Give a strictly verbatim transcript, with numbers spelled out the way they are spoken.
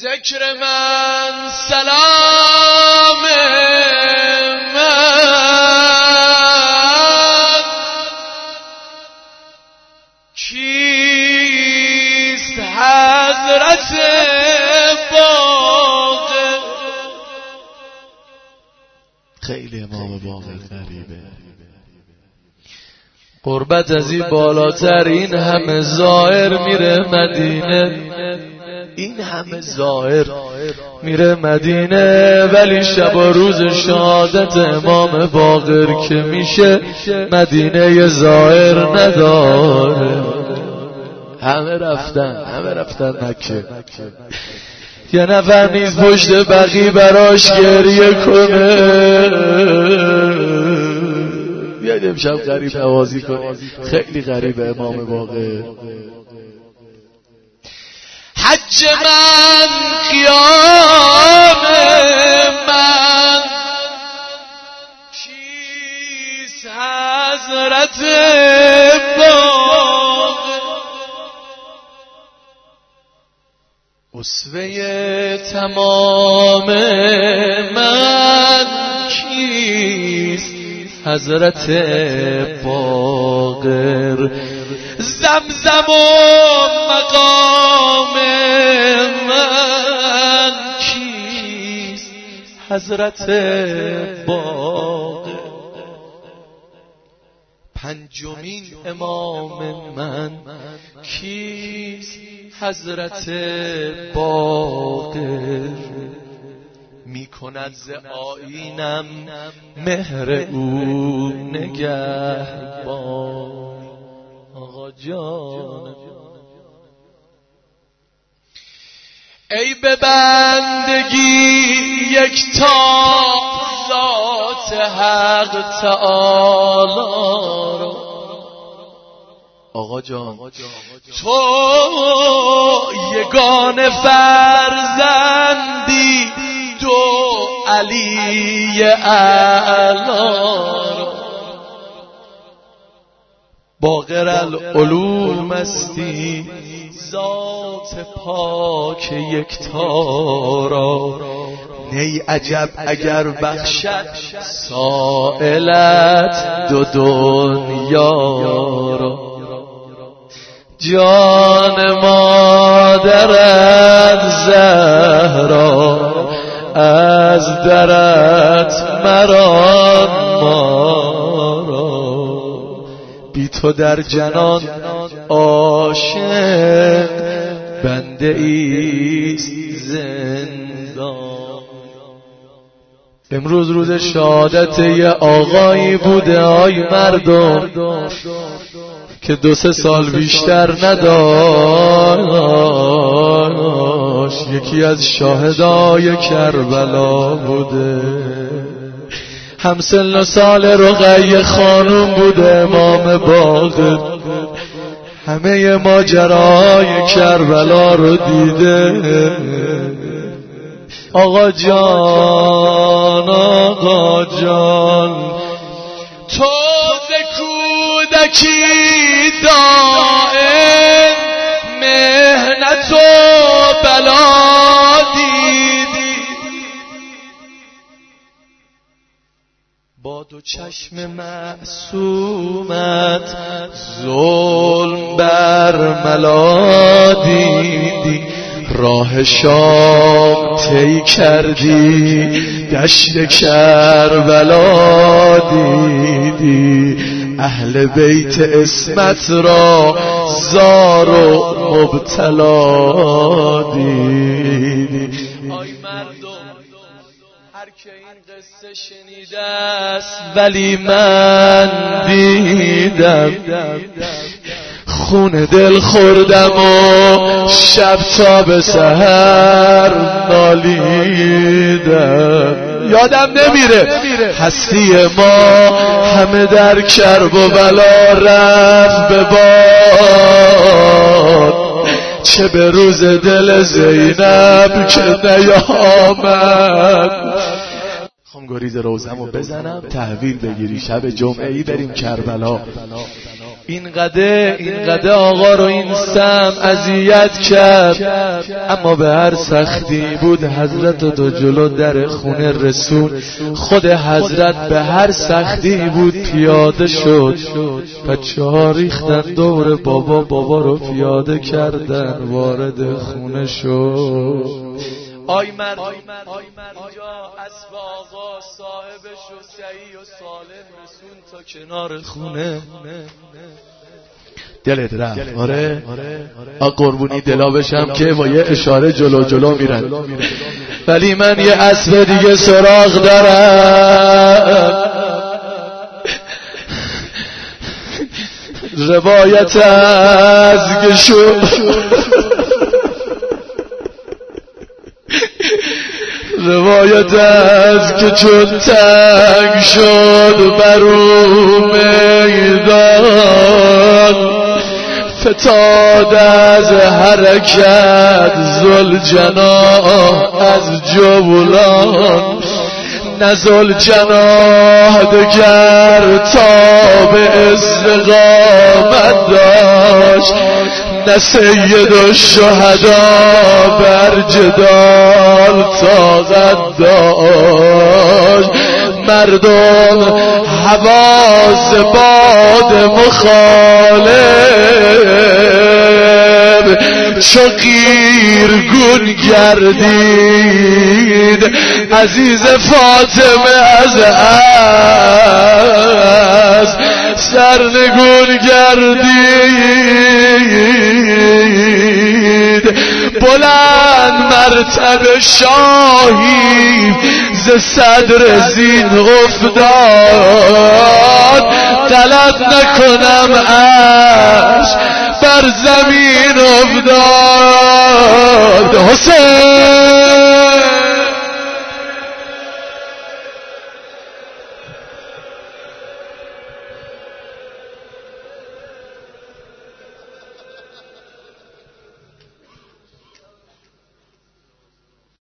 ذکر من سلام من کیست حضرت باقر. خیلی امام باقر غریبه. قربت از این بالاتر این همه زائر میره مدینه، این همه زائر میره مدینه، ولی شب و روز شهادت امام باقر که میشه مدینه ی زائر نداره. همه رفتن همه رفتن مکه. یه نفر نیز پشت بقی براش گریه کنه. بیاید امشب غریب نوازی کنه. خیلی غریب امام باقر. حج من قیام من کیست حضرت باقر. اسوه تمام من کیست حضرت باقر. زمزم و مقام من کیست حضرت باقر. پنجمین امام من کیست حضرت باقر. میکند ز آیینم مهر او نگهبان. آقا جان ای به بندگی یکتا ذات حق تعالی را. آقا جان تو یگانه فرزندی دو علی اعلی را. باقر العلوم مستی ذات پاک یکتا را. نی عجب اگر بخشد سائلت دو دنیا را. جان مادرت زهرا از درت مران ما را. بی تو در جنان عاشق بنده ایست زندان. امروز روز شهادت یه آقایی بوده آی مردم که دو سه سال بیشتر نداشت. یکی از شاهدای کربلا بوده. همسن و سال رقیه خانوم بوده امام باقر. همه ماجرای کربلا رو دیده. آقا جان آقا جان تو ز کودکی دائم مهنت و بلا دیدی. با دو چشم معصومت ظلم بر ملا دیدی. راه شام طی کردی دشت کربلا دیدی. اهل بیت اسمت را زار و مبتلا دیدی. آی مردم هر که این قصه شنیده است ولی من دیدم. خون دل خوردم و شب تا به سحر نالیدم. یادم نمیره هستی ما همه در کرب و بلا رفت به باد. چه به روز دل زینب که نیامد. خم گریز روزمو بزنم تحویل بگیری شب جمعه‌ای بریم کربلا. این قده این قده آقا رو این سم اذیت کرد، اما به هر سختی بود حضرت دو جلو در خونه رسول. خود حضرت به هر سختی بود پیاده شد، بچه ها ریختن دور بابا، بابا رو پیاده کردن وارد خونه شد. آی مرد اینجا اسب آقا صاحبش و سعی و سالم رسون تا کنار خونه. دلت رفت؟ آره آ قربونی دلا بشم که با یه اشاره جلو جلو میرن، ولی من یه اسب دیگه سراغ دارم. روایت از گشو روایت از که چون تنگ شد برو میدان، فتاد از حرکت ذوالجناح از جولان. نه ذوالجناح دگر تا به استقامت داشت، نه سید الشهدا بر جدال طاقت داشت. مردم حواس باد مخالف چو قیرگون گردید، عزیز فاطمه از اسب سرنگون گردید. بلند مرتبه شاهی ز صدر زین افتاد، غلط نکنم اش بر زمین افتاد. حسین